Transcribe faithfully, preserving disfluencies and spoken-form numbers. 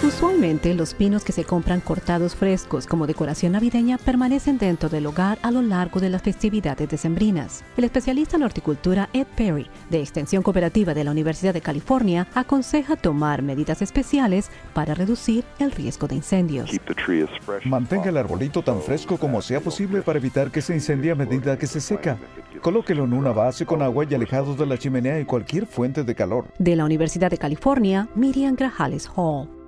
Usualmente, los pinos que se compran cortados frescos como decoración navideña permanecen dentro del hogar a lo largo de las festividades decembrinas. El especialista en horticultura Ed Perry, de Extensión Cooperativa de la Universidad de California, aconseja tomar medidas especiales para reducir el riesgo de incendios. Mantenga el arbolito tan fresco como sea posible para evitar que se incendie a medida que se seca. Colóquelo en una base con agua y alejados de la chimenea y cualquier fuente de calor. De la Universidad de California, Miriam Grajales Hall.